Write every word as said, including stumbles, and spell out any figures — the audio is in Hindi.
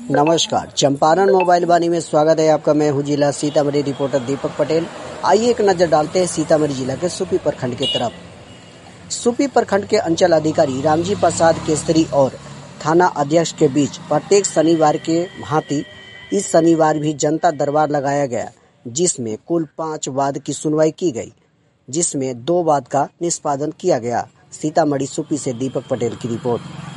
नमस्कार, चंपारण मोबाइल वाणी में स्वागत है आपका। मैं हूं जिला सीतामढ़ी रिपोर्टर दीपक पटेल। आइए एक नजर डालते हैं सीतामढ़ी जिला के सुपी प्रखंड की तरफ। सुपी प्रखंड के अंचल अधिकारी रामजी प्रसाद केसरी और थाना अध्यक्ष के बीच प्रत्येक शनिवार के भांति इस शनिवार भी जनता दरबार लगाया गया, जिसमें कुल पाँच वाद की सुनवाई की गई, जिसमें दो वाद का निष्पादन किया गया। सीतामढ़ी सुपी से दीपक पटेल की रिपोर्ट।